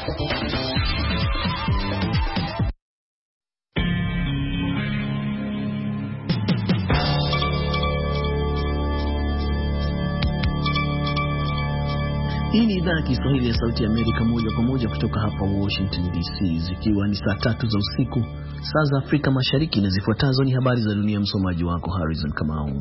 Hii ni idhaa ya Kiswahili ya Sauti ya Amerika moja kwa moja kutoka hapa Washington DC, zikiwa ni saa 3 za usiku, saa za Afrika Mashariki, na zifuatazo ni habari za dunia. Msomaji wako Harrison Kamau.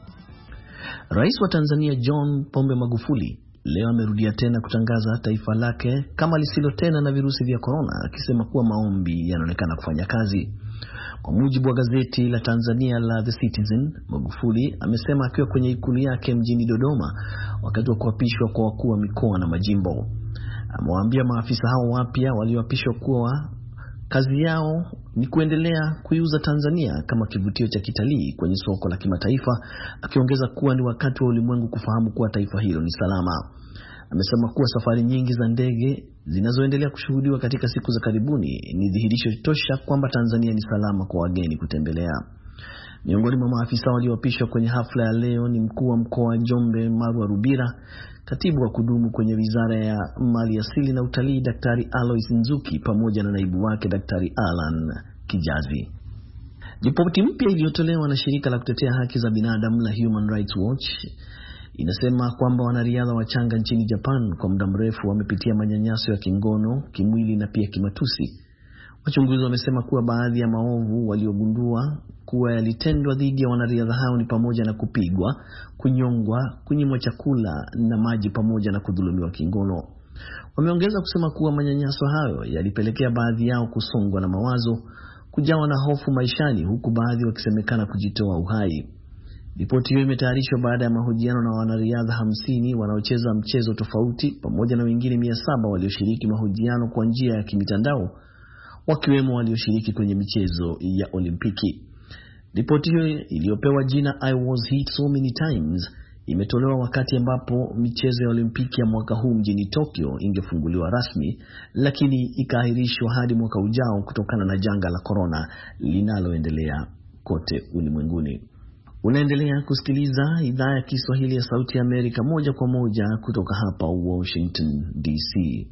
Rais wa Tanzania John Pombe Magufuli leo amerudia tena kutangaza taifa lake kama lisilo tena na virusi vya corona, akisema kuwa maombi yanaonekana kufanya kazi. Kwa mujibu wa gazeti la Tanzania la The Citizen, Magufuli amesema akiwa kwenye ikulu yake mjini Dodoma wakati wa kuapishwa kwa wakuu wa mikoa na majimbo. Amewaambia maafisa hao wapya walioapishwa kuwa kazi yao ni kuendelea kuiuza Tanzania kama kivutio cha kitalii kwenye soko la kimataifa, akiongeza kuwa ni wakati wa ulimwengu kufahamu kuwa taifa hilo ni salama. Amesema kuwa safari nyingi za ndege zinazoendelea kushuhudiwa katika siku za karibuni ni dhihirisho tosha kwamba Tanzania ni salama kwa wageni kutembelea. Miongoni mwa maafisa walioapishwa kwenye hafla ya leo ni mkuu wa mkoa wa Njombe Marwa Rubira, katibu wa kudumu kwenye Wizara ya Mali Asili na Utalii Daktari Alois Nzuki, pamoja na naibu wake Daktari Alan Kijazi. Ripoti mpya iliyotolewa na shirika la kutetea haki za binadamu la Human Rights Watch inasema kwamba wanariadha wachanga nchini Japan kwa muda mrefu wamepitia manyanyaso ya kingono, kimwili na pia kimatusi. Wachunguzi wamesema kuwa baadhi ya maovu waliogundua kuwa yalitendwa dhidi ya wanariadha hao ni pamoja na kupigwa, kunyongwa, kunyimwa chakula na maji, pamoja na kudhulumiwa kingono. Wameongeza kusema kuwa manyanyaso hayo yalipelekea baadhi yao kusongwa na mawazo, kujawa na hofu maishani, huku baadhi wakisemekana kujitoa uhai. Ripoti hiyo imetayarishwa baada ya mahojiano na wanariadha 50 wanaocheza mchezo tofauti, pamoja na wengine 700 walioshiriki mahojiano kwa njia ya kimitandao, wakiwemo walioshiriki kwenye michezo ya Olimpiki. Ripoti hiyo iliyopewa jina I Was Hit So Many Times imetolewa wakati ambapo michezo ya Olimpiki ya mwaka huu mjini Tokyo ingefunguliwa rasmi, lakini ikaahirishwa hadi mwaka ujao kutokana na janga la corona linaloendelea kote ulimwenguni. Unaendelea kusikiliza idhaa ya Kiswahili ya Sauti ya Amerika moja kwa moja kutoka hapa Washington DC.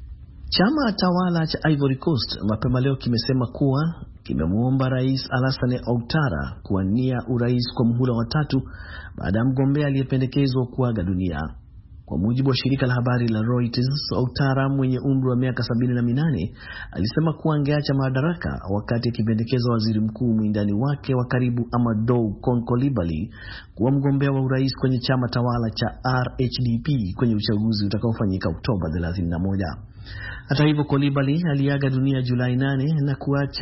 Chama tawala cha Ivory Coast mapema leo kimesema kuwa kimemuomba Rais Alassane Ouattara kuwania urais kwa muhula wa 3 baada ya mgombea aliyependekezwa kuaga dunia. Kwa mujibu wa shirika la habari la Reuters, Ouattara mwenye umri wa miaka 78 alisema kuwa angeacha madaraka wakati akipendekeza waziri mkuu mwindani wake wa karibu Amadou Coulibaly kuwa mgombea wa urais kwenye chama tawala cha RHDP kwenye uchaguzi utakaofanyika Oktoba 31. Hata hivyo, Coulibaly aliaga dunia Julai 8 na kuacha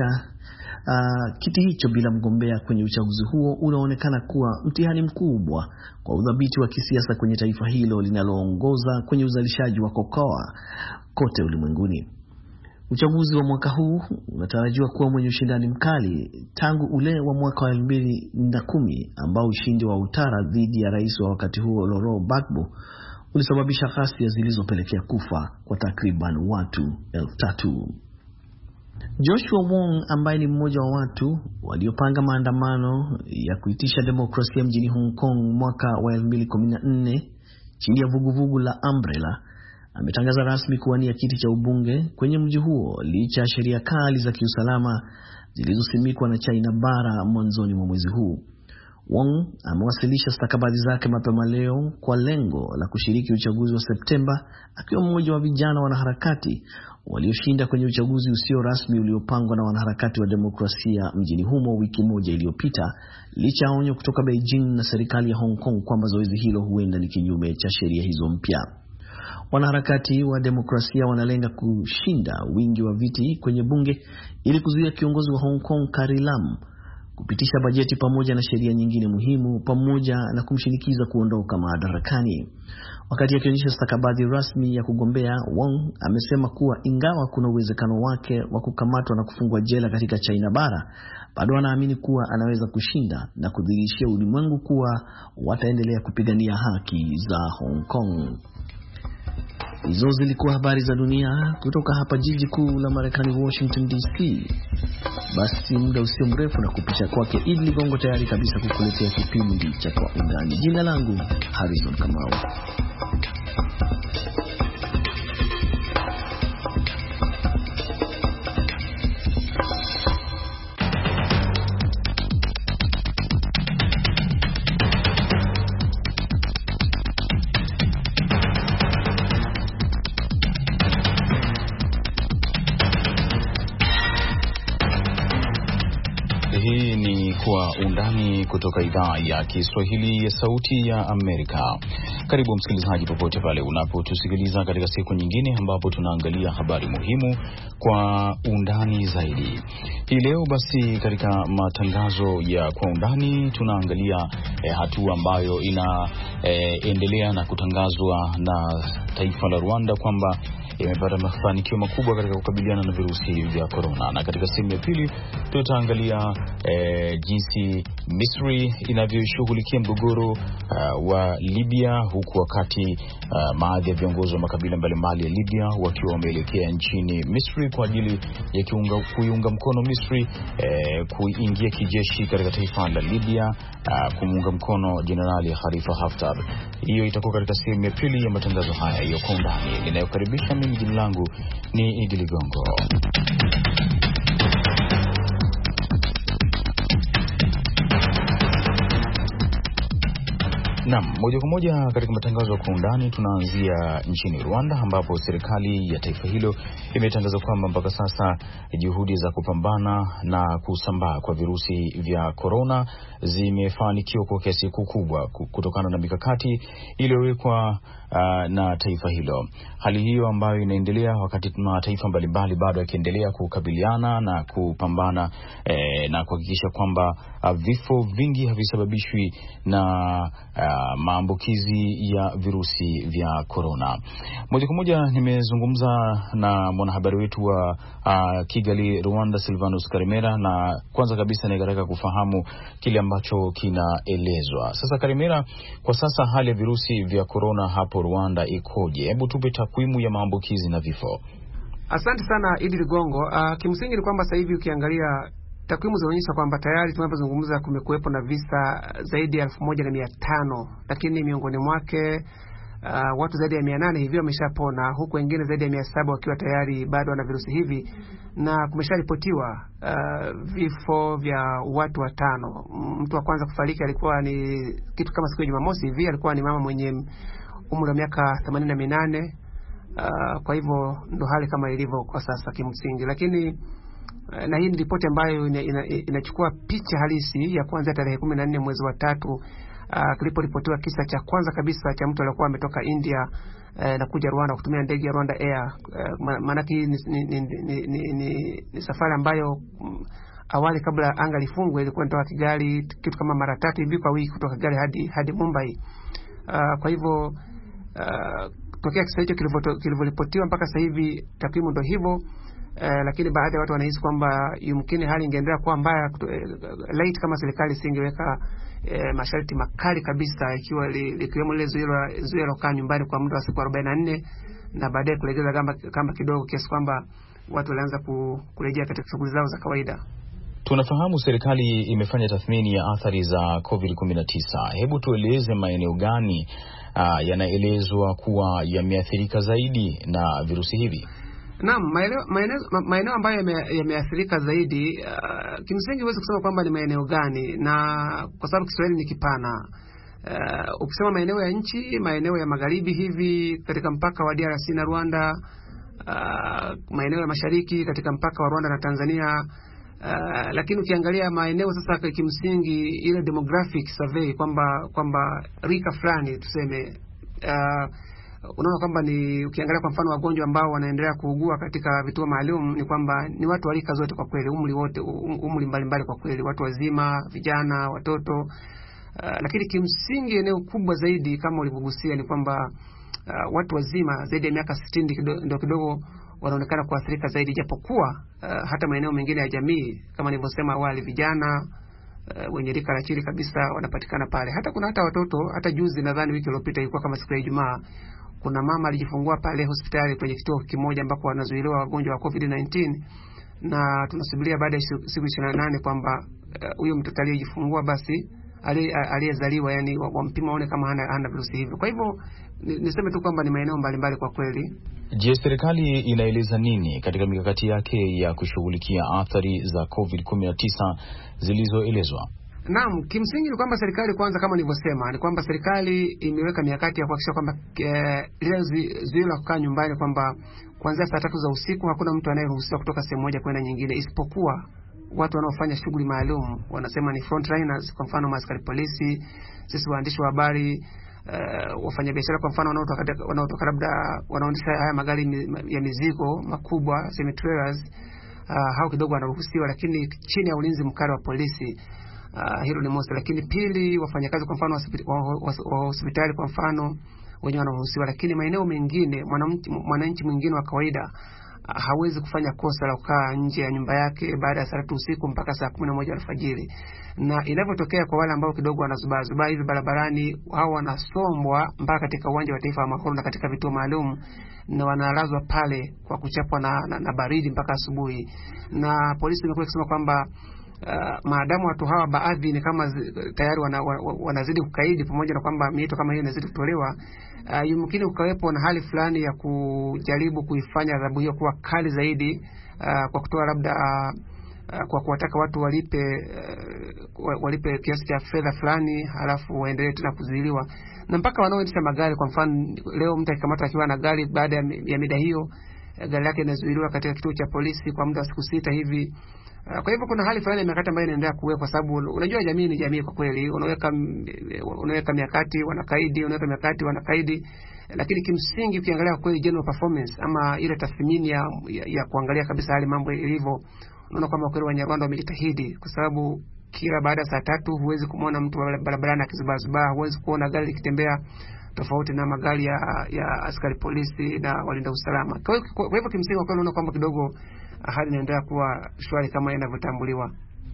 kiti hicho bila mgombea kwenye uchaguzi huo unaonekana kuwa mtihani mkubwa kwa udhabiti wa kisiasa kwenye taifa hilo linaloongoza kwenye uzalishaji wa kokoa kote ulimwenguni. Uchaguzi wa mwaka huu unatarajiwa kuwa mwenye ushindani mkali tangu ule wa mwaka wa 2010 ambao ushindi wa Ouattara dhidi ya rais wa wakati huo Laurent Gbagbo ulisababisha ghasia zilizopelekea kufa kwa takriban watu 3,000. Joshua Wong, ambaye ni mmoja wa watu waliopanga maandamano ya kuitisha demokrasia mjini Hong Kong mwaka wa 2014 chini ya vuguvugu la Umbrella, ametangaza rasmi kuwania kiti cha ubunge kwenye mji huo licha ya sheria kali za kiusalama zilizosimikwa na China bara mwanzoni mwa mwezi huu. Wong amewasilisha stakabadhi zake mapema leo kwa lengo la kushiriki uchaguzi wa Septemba, akiwa mmoja wa vijana wanaharakati walioshinda kwenye uchaguzi usio rasmi uliopangwa na wanaharakati wa demokrasia mjini humo wiki moja iliyopita, licha ya onyo kutoka Beijing na serikali ya Hong Kong kwamba zoezi hilo huenda ni kinyume cha sheria hizo mpya. Wanaharakati wa demokrasia wanalenga kushinda wingi wa viti kwenye bunge ili kuzuia kiongozi wa Hong Kong Carrie Lam kupitisha bajeti pamoja na sheria nyingine muhimu, pamoja na kumshinikiza kuondoka madarakani. Wakati akionyesha stakabadhi rasmi ya kugombea, Wong amesema kuwa ingawa kuna uwezekano wake wa kukamatwa na kufungwa jela katika China bara, bado anaamini kuwa anaweza kushinda na kudhihirishia ulimwengu kuwa wataendelea kupigania haki za Hong Kong. Hizo zilikuwa habari za dunia kutoka hapa jiji kuu la Marekani, Washington DC. Basi muda usio mrefu na kupisha kwake Idi Ligongo tayari kabisa kukuletea kipindi cha Kwa Undani. Jina langu Harrison Kamau. Kwa Undani kutoka idhaa ya Kiswahili ya Sauti ya Amerika. Karibu msikilizaji popote pale unapotusikiliza katika siku nyingine ambapo tunaangalia habari muhimu kwa undani zaidi. Hii leo basi katika matangazo ya Kwa Undani tunaangalia hatua ambayo inaendelea na kutangazwa na taifa la Rwanda kwamba imepata mafanikio makubwa katika kukabiliana na virusi vya corona. Na katika sehemu ya pili tutaangalia jinsi Misri inavyoshughulikia mgogoro wa Libya, huku wakati baadhi ya viongozi wa makabila mbalimbali ya Libya wakiwa wameelekea nchini Misri kwa ajili ya kuiunga mkono Misri kuingia kijeshi katika taifa la Libya, kumuunga mkono Jenerali Khalifa Haftar. Hiyo itakuwa katika sehemu ya pili ya matangazo haya ya Kwa Undani. Ninayokaribisha mimi, jina langu ni Idi Ligongo. Naam, moja kwa moja katika matangazo ya Kwa Undani tunaanzia nchini Rwanda, ambapo serikali ya taifa hilo imetangaza kwamba mpaka sasa juhudi za kupambana na kusambaa kwa virusi vya corona zimefanikiwa kwa kiasi kikubwa kutokana na mikakati iliyowekwa na taifa hilo. Hali hiyo ambayo inaendelea wakati mataifa mbalimbali bado yakiendelea kukabiliana na kupambana na kuhakikisha kwamba vifo vingi havisababishwi na maambukizi ya virusi vya corona. Moja kwa moja nimezungumza na mwanahabari wetu wa Kigali, Rwanda, Silvanus Karemera, na kwanza kabisa ningetaka kufahamu kile ambacho kinaelezwa. Sasa Karemera, kwa sasa hali ya virusi vya corona hapo Rwanda ikoje? Hebu tupe takwimu ya maambukizi na vifo. Asante sana Idi Ligongo. Kimsingi ni kwamba sasa hivi ukiangalia takwimu zinaonyesha kwamba tayari tunapozungumza kumekuwepo na visa zaidi ya 1500, lakini miongoni mwake watu zaidi ya 800 hivi wameshapona, huku wengine zaidi ya 700 wakiwa tayari bado wana virusi hivi, na kumesharipotiwa vifo vya watu 5. Mtu wa kwanza kufariki alikuwa ni kitu kama siku ya Jumamosi hivi, alikuwa ni mama mwenye umri wa miaka 88. Kwa hivyo ndo hali kama ilivyo kwa sasa kimsingi, lakini na hii ni ripoti ambayo inachukua picha halisi ya kuanzia tarehe 14 mwezi wa 3, kiliporipotiwa kisa cha kwanza kabisa cha mtu aliyekuwa ametoka India na kuja Rwanda kutumia ndege ya Rwanda Air. Maana ni safari ambayo awali kabla anga lifungwe ilikuwa inatoka Kigali kitu kama mara 3 hivi kwa wiki kutoka Kigali hadi Mumbai. Kwa hivyo tokea kisa hicho kilivyoripotiwa mpaka sasa hivi takwimu ndio hivyo. Lakini baadhi ya watu wanahisi kwamba yumkini hali ingeendelea kuwa mbaya laiti kama serikali singeweka masharti makali kabisa, ikiwa likiwemo ile zuio la kukaa nyumbani kwa muda wa siku 44 na baadaye kulegeza kama kidogo kiasi kwamba watu walianza kurejea katika shughuli zao za kawaida. Tunafahamu serikali imefanya tathmini ya athari za COVID-19. Hebu tueleze maeneo gani yanaelezwa kuwa yameathirika zaidi na virusi hivi? Naam, maeneo ambayo yameathirika zaidi, kimsingi huwezi kusema kwamba ni maeneo gani, na kwa sababu Kiswahili ni kipana. Ukisema maeneo ya nchi, maeneo ya magharibi hivi katika mpaka wa DRC na Rwanda, maeneo ya mashariki katika mpaka wa Rwanda na Tanzania, lakini ukiangalia maeneo sasa kimsingi ile demographic survey kwamba rika fulani tuseme, unaona kwamba ni ukiangalia kwa mfano wagonjwa ambao wanaendelea kuugua katika vituo maalum ni kwamba ni watu wa rika zote kwa kweli, umri mbalimbali kwa kweli, watu wazima, vijana, watoto. Lakini kimsingi eneo kubwa zaidi kama ulivyogusia ni kwamba watu wazima zaidi ya miaka 60 ndio kidogo wanaonekana kuathirika zaidi, japokuwa hata maeneo mengine ya jamii kama nilivyosema awali, vijana wenye rika la chini kabisa wanapatikana pale. Kuna watoto. Hata juzi nadhani wiki iliyopita ilikuwa kama siku ya Ijumaa, kuna mama alijifungua pale hospitali kwenye kituo kimoja ambako wanazuiliwa wagonjwa wa COVID-19, na tunasubiria baada ya siku 28 kwamba huyo mtoto aliyejifungua basi aliyezaliwa yani wampima waone kama hana virusi hivyo. Kwa hivyo niseme tu kwamba ni maeneo mbalimbali kwa kweli. Je, serikali inaeleza nini katika mikakati yake ya kushughulikia athari za COVID-19 zilizoelezwa? Naam, kimsingi ni kwamba serikali kwanza, kama nilivyosema, ni kwamba serikali imeweka mikakati ya kuhakikisha kwamba ile zuio la kukaa nyumbani, kwamba kuanzia saa 3 za usiku hakuna mtu anayeruhusiwa kutoka sehemu moja kwenda nyingine, isipokuwa watu wanaofanya shughuli maalum, wanasema ni frontliners, kwa mfano askari polisi, sisi waandishi wa habari, wafanyabiashara kwa mfano wanaotoka labda wanaondesha haya magari ya mizigo makubwa, semi trailers, hao kidogo wanaruhusiwa, lakini chini ya ulinzi mkali wa polisi. Hilo ni moja. Lakini pili, wafanyakazi kwa mfano wa hospitali kwa mfano wenyewe wanaruhusiwa, lakini maeneo mengine mwananchi mwingine wa kawaida hawezi kufanya kosa la kukaa nje ya nyumba yake baada ya saa 3 usiku mpaka saa 11 alfajiri. Na inavyotokea kwa wale ambao kidogo wanazubaa hivi barabarani, hao wanasombwa mpaka katika uwanja wa taifa wa Mahoro na katika vituo maalum, na wanalazwa pale kwa kuchapwa na baridi mpaka asubuhi. Na polisi imekuwa ikisema kwamba maadamu watu hawa baadhi ni kama tayari wanazidi kukaidi, pamoja na kwamba miito kama hiyo inazidi kutolewa, yumkini ukawepo na hali fulani ya kujaribu kuifanya adhabu hiyo kuwa kali zaidi, kwa kutoa labda kwa kuwataka watu walipe kiasi cha fedha fulani, halafu waendelee tena kuzuiliwa. Na mpaka wanaoendesha magari, kwa mfano leo mtu akikamata akiwa na gari baada ya mida hiyo, gari lake inazuiliwa katika kituo cha polisi kwa muda wa siku 6 hivi. Kwa hivyo kuna hali fulani ya mikakati ambayo inaendelea kuwekwa, kwa sababu unajua jamii ni jamii kwa kweli. Unaweka mikakati wanakaidi, unaweka mikakati wanakaidi, lakini kimsingi ukiangalia kweli general performance ama ile tathmini ya kuangalia kabisa hali mambo ilivyo, unaona kwamba kweli Wanyarwanda wamejitahidi, kwa sababu kila baada ya saa 3 huwezi kumuona mtu barabarani akizubazuba, huwezi kuona gari likitembea tofauti na magari ya askari polisi na walinda usalama. Kwa hivyo kimsingi kweli unaona kwamba kidogo hali inaendelea kuwa shwari kama inavyotambuliwa.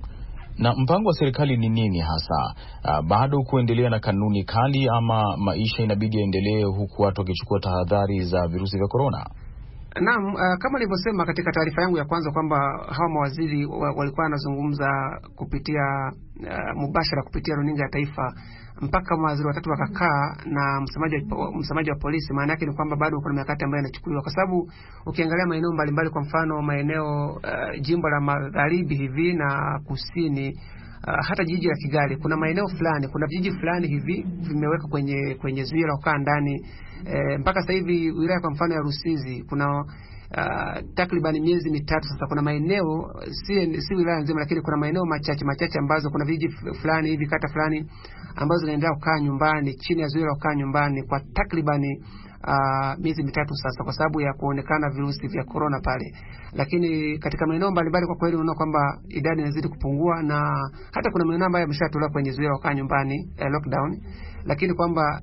Na mpango wa serikali ni nini hasa? Bado kuendelea na kanuni kali, ama maisha inabidi yaendelee huku watu wakichukua tahadhari za virusi vya corona? Naam, kama nilivyosema katika taarifa yangu ya kwanza kwamba hawa mawaziri walikuwa wanazungumza kupitia mubashara kupitia runinga ya taifa, mpaka mawaziri watatu wakakaa na msemaji wa polisi. Maana yake ni kwamba bado kuna mikakati ambayo inachukuliwa, kwa sababu ukiangalia maeneo mbalimbali, kwa mfano maeneo jimbo la magharibi hivi na kusini, hata jiji la Kigali, kuna maeneo fulani, kuna vijiji fulani hivi vimeweka kwenye zuio la kukaa ndani. Mpaka sasa hivi wilaya kwa mfano ya Rusizi kuna takriban miezi 3 sasa, kuna maeneo si wilaya nzima, lakini kuna maeneo machache ambazo kuna vijiji fulani hivi, kata fulani ambazo zinaendelea kukaa nyumbani chini ya zuio la kukaa nyumbani kwa takriban miezi 3 sasa, kwa sababu ya kuonekana virusi vya corona pale. Lakini katika maeneo mbalimbali kwa kweli unaona kwamba idadi inazidi kupungua, na hata kuna maeneo ambayo yameshatolewa kwenye zuio la kukaa nyumbani, lockdown, lakini kwamba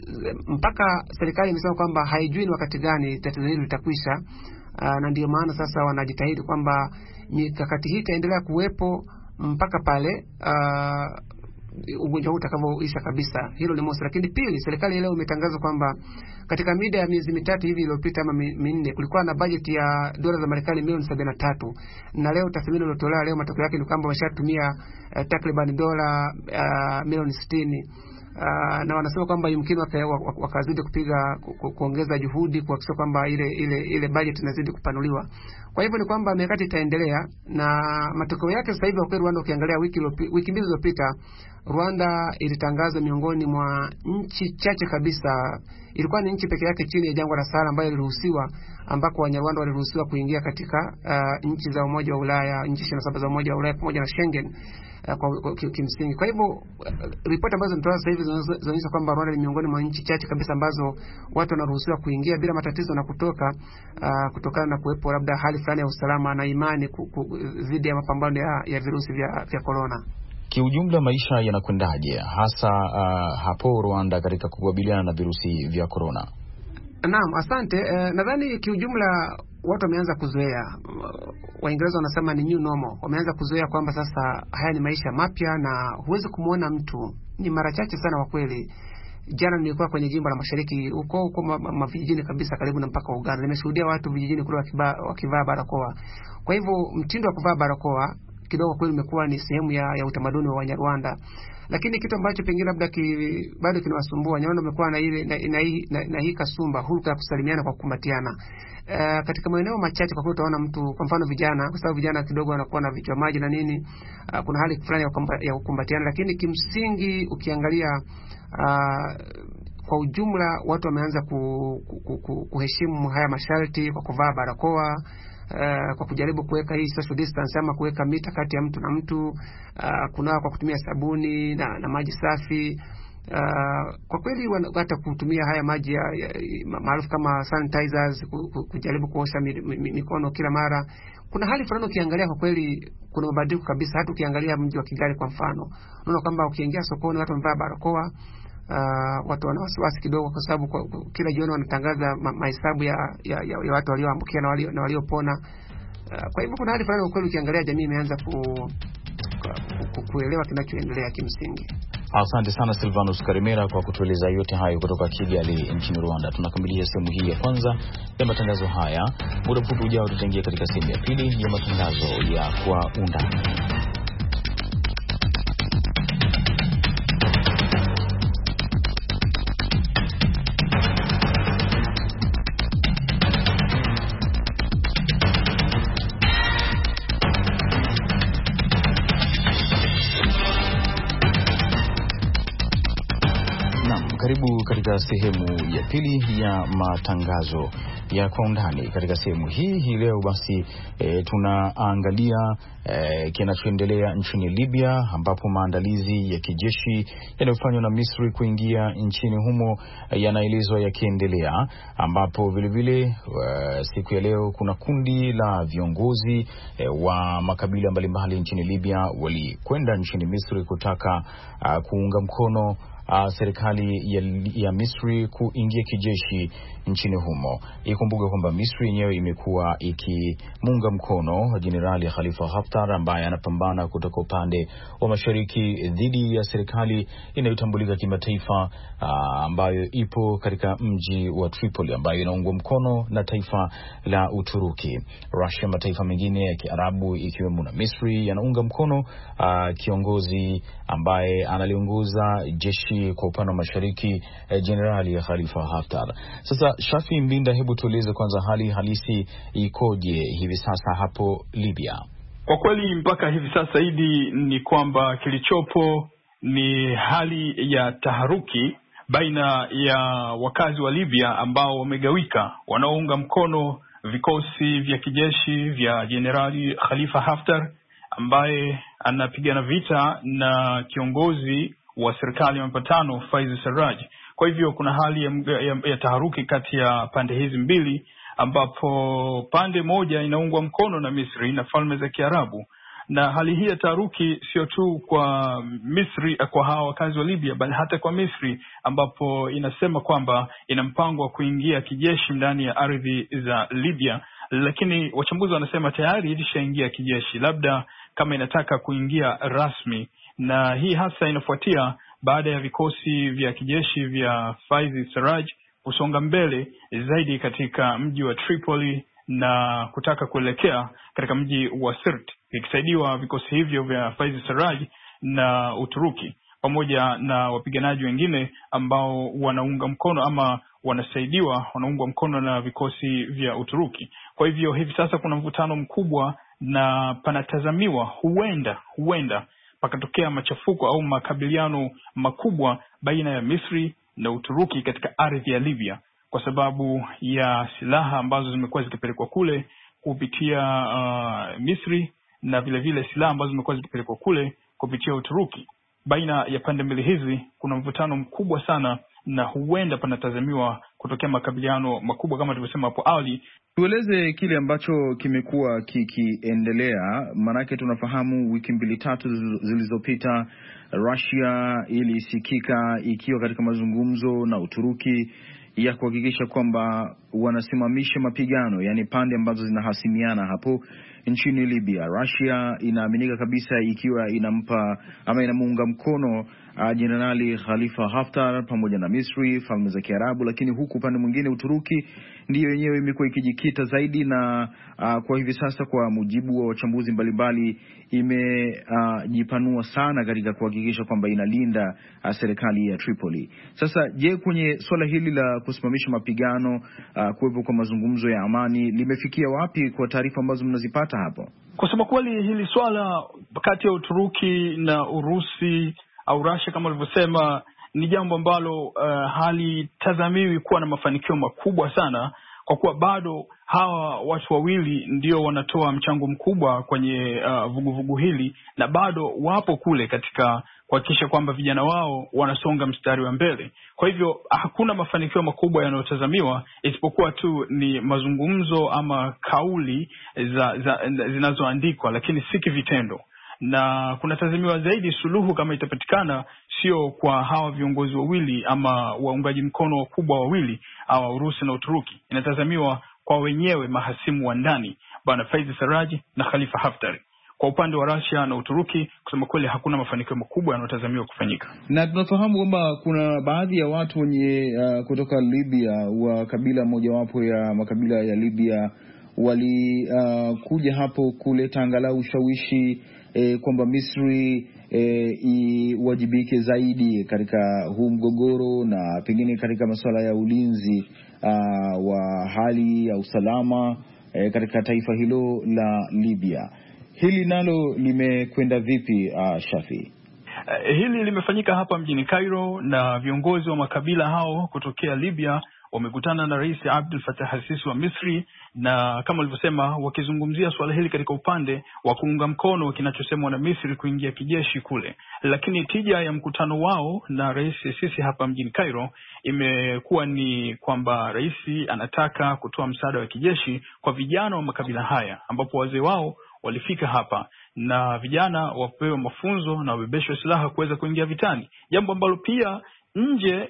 mpaka serikali imesema kwamba haijui ni wakati gani tatizo hili litakwisha. Na ndio maana sasa wanajitahidi kwamba mikakati hii itaendelea kuwepo mpaka pale ugonjwa huu utakavyoisha kabisa. Hilo ni moja. Lakini pili, serikali leo imetangaza kwamba katika mida ya miezi 3 hivi iliyopita ama 4 kulikuwa na bajeti ya dola za Marekani milioni 73, na leo tathmini iliyotolewa leo matokeo yake ni kwamba wameshatumia takriban dola milioni 60. Na wanasema kwamba yumkini wakazidi kuongeza juhudi kuhakikisha kwamba ile budget inazidi kupanuliwa. Kwa hivyo ni kwamba mikakati itaendelea, na matokeo yake sasa hivi kwa Rwanda, ukiangalia wiki mbili zilizopita, Rwanda ilitangazwa miongoni mwa nchi chache kabisa. Ilikuwa ni nchi pekee yake chini ya jangwa la Sahara ambayo iliruhusiwa, ambako Wanyarwanda waliruhusiwa kuingia katika nchi za Umoja wa Ulaya, nchi 27 za Umoja wa Ulaya pamoja na Schengen kwa kimsingi. Kwa hivyo ripoti ambazo zinatolewa sasa hivi zinaonyesha kwamba Rwanda ni miongoni mwa nchi chache kabisa ambazo watu wanaruhusiwa kuingia bila matatizo na kutoka, kutokana na kuwepo labda hali fulani ya usalama na imani dhidi ya mapambano ya virusi vya corona. Kiujumla maisha yanakwendaje hasa hapo Rwanda katika kukabiliana na virusi vya corona? Naam, asante. Nadhani kiujumla watu wameanza kuzoea. Waingereza wanasema ni new normal. Wameanza kuzoea kwamba sasa haya ni maisha mapya, na huwezi kumuona mtu, ni mara chache sana kwa kweli. Jana nilikuwa kwenye jimbo la Mashariki huko mavijijini kabisa karibu na mpaka Uganda. Nimeshuhudia watu vijijini kule wakivaa barakoa. Kwa hivyo mtindo wa kuvaa barakoa kidogo kweli imekuwa ni sehemu ya utamaduni wa Wanyarwanda. Lakini kitu ambacho pengine labda bado kinawasumbua Wanyarwanda, wamekuwa na hii kasumba, hulka ya kusalimiana kwa kukumbatiana. Katika maeneo machache kwa kweli utaona mtu, kwa mfano vijana, kwa sababu vijana kidogo wanakuwa na vichwa maji na nini, kuna hali fulani ya kukumbatiana. Lakini kimsingi ukiangalia kwa ujumla watu wameanza kuheshimu haya masharti kwa kuvaa barakoa, kwa kujaribu kuweka hii social distance ama kuweka mita kati ya mtu na mtu, kunawa kwa kutumia sabuni na maji safi. Kwa kweli hata kutumia haya maji maarufu kama sanitizers, kujaribu kuosha mikono kila mara. Kuna hali fulani ukiangalia kwa kweli kuna mabadiliko kabisa. Hata ukiangalia mji wa Kigali kwa mfano, unaona kwamba ukiingia sokoni watu wamevaa barakoa, watu wana wasiwasi kidogo kwa sababu kila jioni wanatangaza mahesabu ya watu walioambukia na waliopona. Kwa hivyo kuna hali fulani kwa kweli ukiangalia jamii imeanza kuelewa kinachoendelea kimsingi. Asante sana Silvanus Karimera kwa kutueleza yote hayo kutoka Kigali nchini Rwanda. Tunakamilisha sehemu hii ya kwanza ya matangazo haya. Muda mfupi ujao tutaingia katika sehemu ya pili ya matangazo ya Kwa Undani. Karibu katika sehemu ya pili ya matangazo ya Kwa Undani. Katika sehemu hii leo basi tunaangalia kinachoendelea nchini Libya, ambapo maandalizi ya kijeshi yanayofanywa na Misri kuingia nchini humo yanaelezwa yakiendelea, ambapo vilevile siku ya leo kuna kundi la viongozi wa makabila mbalimbali nchini Libya walikwenda nchini Misri kutaka kuunga mkono serikali ya Misri kuingia kijeshi nchini humo. Ikumbuke kwamba Misri yenyewe imekuwa ikimunga mkono Jenerali Khalifa Haftar ambaye anapambana kutoka upande wa mashariki dhidi ya serikali inayotambulika kimataifa ambayo ipo katika mji wa Tripoli, ambayo inaungwa mkono na taifa la Uturuki. Russia, mataifa mengine ya Kiarabu ikiwemo na Misri yanaunga mkono kiongozi ambaye analiongoza jeshi kwa upande wa mashariki, Jenerali Khalifa Haftar. Sasa Shafi Mbinda, hebu tueleze kwanza hali halisi ikoje hivi sasa hapo Libya? Kwa kweli mpaka hivi sasa hivi ni kwamba kilichopo ni hali ya taharuki baina ya wakazi wa Libya ambao wamegawika, wanaounga mkono vikosi vya kijeshi vya Jenerali Khalifa Haftar ambaye anapigana vita na kiongozi wa serikali ya mapatano Faiz Sarraj. Kwa hivyo kuna hali ya taharuki kati ya pande hizi mbili, ambapo pande moja inaungwa mkono na Misri na falme za Kiarabu. Na hali hii ya taharuki sio tu kwa Misri, kwa hawa wakazi wa Libya, bali hata kwa Misri, ambapo inasema kwamba ina mpango wa kuingia kijeshi ndani ya ardhi za Libya, lakini wachambuzi wanasema tayari ilishaingia kijeshi, labda kama inataka kuingia rasmi. Na hii hasa inafuatia baada ya vikosi vya kijeshi vya Faiz Sarraj kusonga mbele zaidi katika mji wa Tripoli na kutaka kuelekea katika mji wa Sirte, ikisaidiwa vikosi hivyo vya Faiz Sarraj na Uturuki pamoja na wapiganaji wengine ambao wanaunga mkono ama wanaungwa mkono na vikosi vya Uturuki. Kwa hivyo hivi sasa kuna mvutano mkubwa na panatazamiwa huenda pakatokea machafuko au makabiliano makubwa baina ya Misri na Uturuki katika ardhi ya Libya, kwa sababu ya silaha ambazo zimekuwa zikipelekwa kule kupitia Misri na vile vile silaha ambazo zimekuwa zikipelekwa kule kupitia Uturuki. Baina ya pande mbili hizi kuna mvutano mkubwa sana, na huenda panatazamiwa kutokea makabiliano makubwa kama tulivyosema hapo awali. Tueleze kile ambacho kimekuwa kikiendelea, manake tunafahamu wiki 2-3 zilizopita Russia ilisikika ikiwa katika mazungumzo na Uturuki ya kuhakikisha kwamba wanasimamisha mapigano, yani pande ambazo zinahasimiana hapo nchini Libya. Russia inaaminika kabisa ikiwa inampa ama inamuunga mkono Jenerali Khalifa Haftar pamoja na Misri, falme za Kiarabu, lakini huku upande mwingine Uturuki ndiyo yenyewe imekuwa ikijikita zaidi na kwa hivi sasa, kwa mujibu wa wachambuzi mbalimbali, imejipanua sana katika kuhakikisha kwamba inalinda serikali ya Tripoli. Sasa je, kwenye swala hili la kusimamisha mapigano, kuwepo kwa mazungumzo ya amani, limefikia wapi kwa taarifa ambazo mnazipata hapo? Kwa sababu kweli hili swala kati ya Uturuki na Urusi au Russia kama ulivyosema ni jambo ambalo halitazamiwi kuwa na mafanikio makubwa sana, kwa kuwa bado hawa watu wawili ndio wanatoa mchango mkubwa kwenye vuguvugu hili, na bado wapo kule katika kuhakikisha kwamba vijana wao wanasonga mstari wa mbele. Kwa hivyo hakuna mafanikio makubwa yanayotazamiwa, isipokuwa tu ni mazungumzo ama kauli zinazoandikwa, lakini si vitendo. Na kunatazamiwa zaidi suluhu kama itapatikana, sio kwa hawa viongozi wawili ama waungaji mkono wakubwa wawili au Urusi na Uturuki. Inatazamiwa kwa wenyewe mahasimu wa ndani, bwana Faiz Sarraj na Khalifa Haftar. Kwa upande wa Russia na Uturuki, kusema kweli hakuna mafanikio makubwa yanayotazamiwa kufanyika. Na tunafahamu kwamba kuna baadhi ya watu wenye kutoka Libya wa kabila mojawapo ya makabila ya Libya walikuja hapo kuleta angalau ushawishi kwamba Misri iwajibike zaidi katika huu mgogoro na pengine katika masuala ya ulinzi wa hali ya usalama katika taifa hilo la Libya. Hili nalo limekwenda vipi, Shafi? Hili limefanyika hapa mjini Cairo, na viongozi wa makabila hao kutokea Libya wamekutana na Rais Abdel Fattah al-Sisi wa Misri, na kama walivyosema wakizungumzia swala hili katika upande wa kuunga mkono kinachosemwa na Misri kuingia kijeshi kule. Lakini tija ya mkutano wao na Rais Sisi hapa mjini Cairo imekuwa ni kwamba rais anataka kutoa msaada wa kijeshi kwa vijana wa makabila haya, ambapo wazee wao walifika hapa na vijana wapewe mafunzo na wabebeshwe silaha kuweza kuingia vitani, jambo ambalo pia nje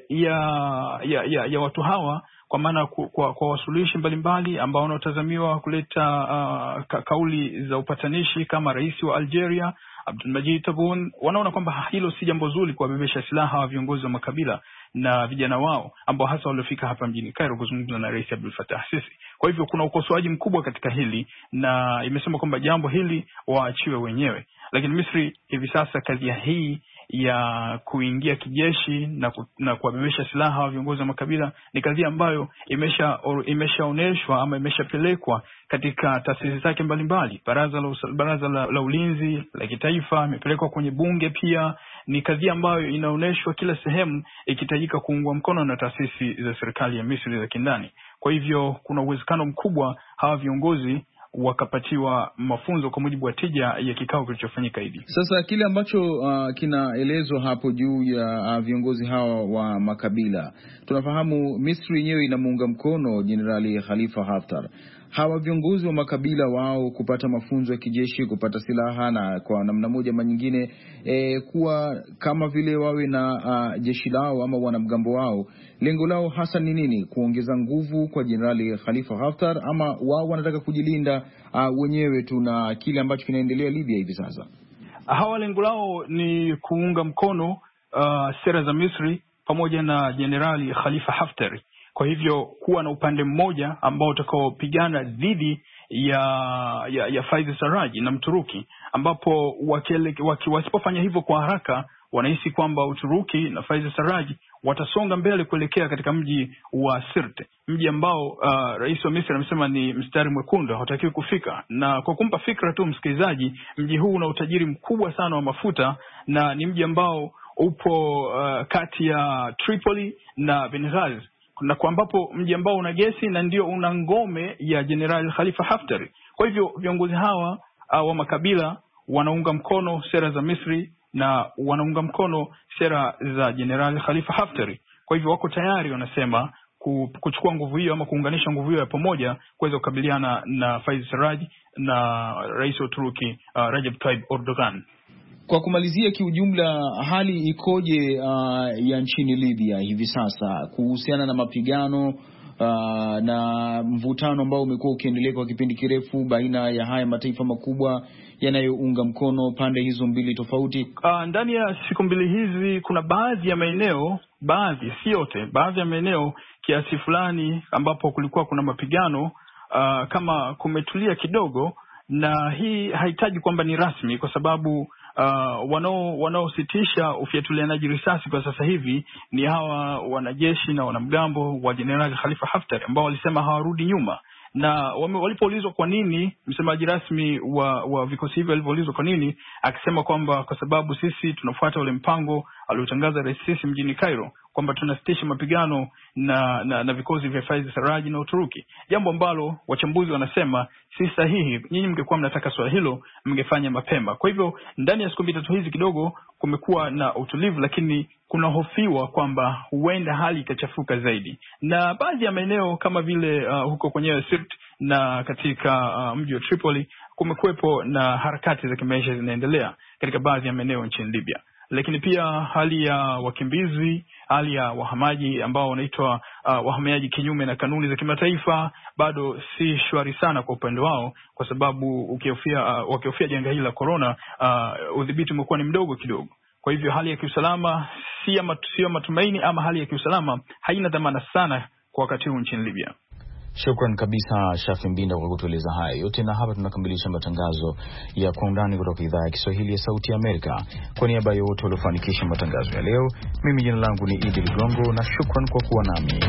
ya watu hawa, kwa maana kwa wasuluhishi mbalimbali ambao wanaotazamiwa kuleta kauli za upatanishi kama rais wa Algeria Abdelmadjid Tebboune, wanaona kwamba hilo si jambo zuri kuwabebesha silaha wa viongozi wa makabila na vijana wao ambao hasa waliofika hapa mjini Cairo kuzungumza na Rais Abdel Fattah al-Sisi. Kwa hivyo kuna ukosoaji mkubwa katika hili, na imesema kwamba jambo hili waachiwe wenyewe. Lakini Misri hivi sasa kadhia hii ya kuingia kijeshi na kuwabebesha silaha wa viongozi wa makabila ni kadhia ambayo imeshaoneshwa ama imeshapelekwa katika taasisi zake mbalimbali. Baraza la ulinzi la kitaifa imepelekwa kwenye bunge pia. Ni kadhia ambayo inaoneshwa kila sehemu ikitajika kuungwa mkono na taasisi za serikali ya Misri za kindani. Kwa hivyo kuna uwezekano mkubwa hawa viongozi wakapatiwa mafunzo kwa mujibu wa tija ya kikao kilichofanyika hivi. Sasa kile ambacho kinaelezwa hapo juu ya viongozi hawa wa makabila, tunafahamu Misri yenyewe inamuunga mkono Jenerali Khalifa Haftar. Hawa viongozi wa makabila wao kupata mafunzo ya kijeshi, kupata silaha na kwa namna moja ama nyingine kuwa kama vile wawe na jeshi lao ama wanamgambo wao, lengo lao hasa ni nini? Kuongeza nguvu kwa Jenerali Khalifa Haftar, ama wao wanataka kujilinda wenyewe tu na kile ambacho kinaendelea Libya hivi sasa? Hawa lengo lao ni kuunga mkono sera za Misri pamoja na Jenerali Khalifa Haftar. Kwa hivyo kuwa na upande mmoja ambao utakaopigana dhidi ya Faiz Sarraj na Mturuki, ambapo wasipofanya hivyo kwa haraka wanahisi kwamba Uturuki na Faiz Sarraj watasonga mbele kuelekea katika mji wa Sirte, mji ambao rais wa Misri amesema ni mstari mwekundu, hatakiwi kufika. Na kwa kumpa fikra tu msikilizaji, mji huu una utajiri mkubwa sana wa mafuta, na ni mji ambao upo kati ya Tripoli na Benghazi, na kwa ambapo mji ambao una gesi na ndio una ngome ya Jenerali Khalifa Haftar. Kwa hivyo viongozi hawa wa makabila wanaunga mkono sera za Misri na wanaunga mkono sera za Jenerali Khalifa Haftar. Kwa hivyo wako tayari, wanasema, kuchukua nguvu hiyo ama kuunganisha nguvu hiyo ya pamoja kuweza kukabiliana na Faiz Sarraj na rais wa Uturuki Recep Tayyip Erdogan. Kwa kumalizia, kiujumla hali ikoje ya nchini Libya hivi sasa kuhusiana na mapigano na mvutano ambao umekuwa ukiendelea kwa kipindi kirefu baina ya haya mataifa makubwa yanayounga mkono pande hizo mbili tofauti? Ndani ya siku mbili hizi kuna baadhi ya maeneo, si yote, baadhi ya maeneo kiasi fulani ambapo kulikuwa kuna mapigano kama kumetulia kidogo, na hii haitaji kwamba ni rasmi, kwa sababu wanaositisha ufyatulianaji risasi kwa sasa hivi ni hawa wanajeshi na wanamgambo wa Jenerali Khalifa Haftar ambao walisema hawarudi nyuma. Na walipoulizwa kwa nini, msemaji rasmi wa vikosi hivyo alipoulizwa kwa nini, akisema kwamba kwa sababu sisi tunafuata ule mpango aliotangaza Rais Sisi mjini Cairo kwamba tunasitisha mapigano na vikosi vya Faiz Sarraj na Uturuki, jambo ambalo wachambuzi wanasema si sahihi. Nyinyi mngekuwa mnataka swala hilo mngefanya mapema. Kwa hivyo ndani ya siku 3 hizi kidogo kumekuwa na utulivu, lakini kuna hofiwa kwamba huenda hali ikachafuka zaidi, na baadhi ya maeneo kama vile huko kwenye Sirte na katika mji wa Tripoli kumekuwepo na harakati za kimaisha zinaendelea katika baadhi ya maeneo nchini Libya. Lakini pia hali ya wakimbizi, hali ya wahamaji ambao wanaitwa wahamiaji kinyume na kanuni za kimataifa bado si shwari sana kwa upande wao, kwa sababu wakihofia janga hili la corona, udhibiti umekuwa ni mdogo kidogo. Kwa hivyo hali ya kiusalama sio matumaini, ama hali ya kiusalama haina dhamana sana kwa wakati huu nchini Libya. Shukran kabisa Shafi Mbinda kwa kutueleza haya yote, na hapa tunakamilisha matangazo ya Kwa Undani kutoka idhaa ya Kiswahili ya Sauti ya Amerika. Kwa niaba ya wote waliofanikisha matangazo ya leo, mimi jina langu ni Idi Ligongo na shukran kwa kuwa nami.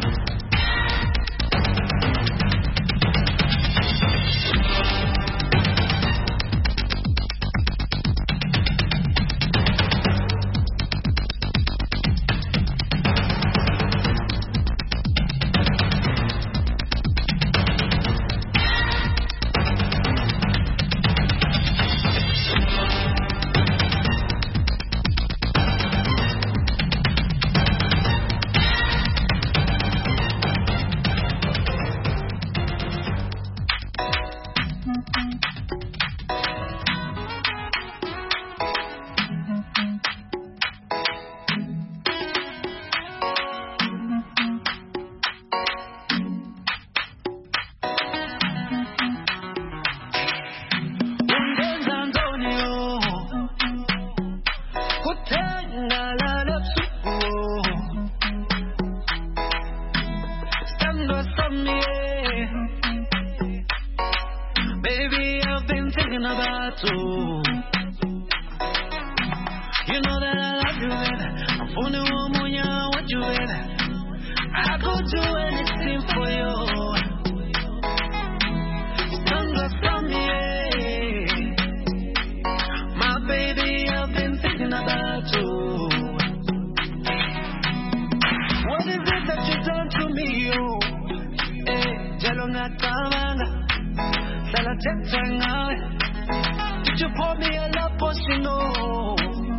Did you pour me a love potion? No,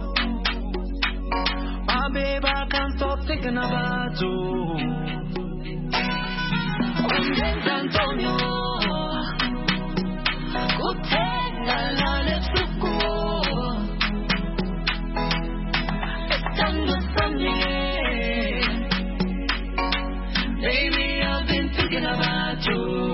my baby, I can't stop thinking about you. Antonio, good day, let's go. It's time to Sunday, baby, I've been thinking about you.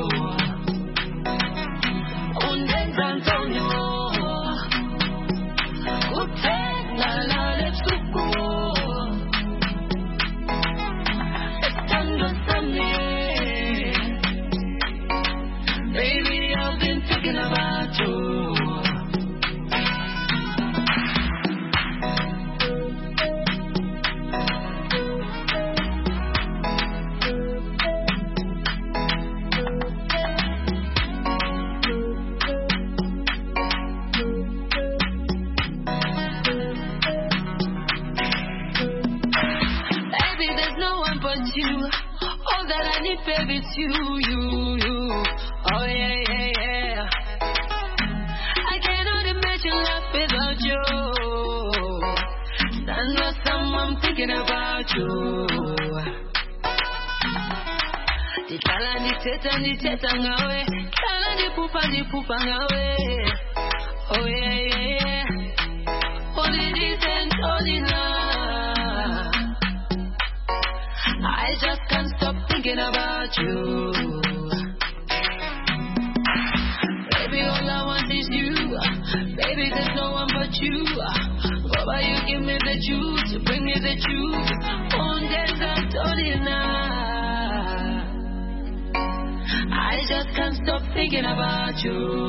Baby, it's you. Oh yeah, yeah, yeah. I cannot imagine life without you. Stand up, someone thinking about you. The teta ngawe. Kala di pupa ngawe. Oh yeah, yeah, yeah. Only this and only now. I just can't stop thinking about you. Baby, all I want is you. Baby, there's no one but you. Baba, you give me the juice, you bring me the juice. On days I'm totally now. I just can't stop thinking about you.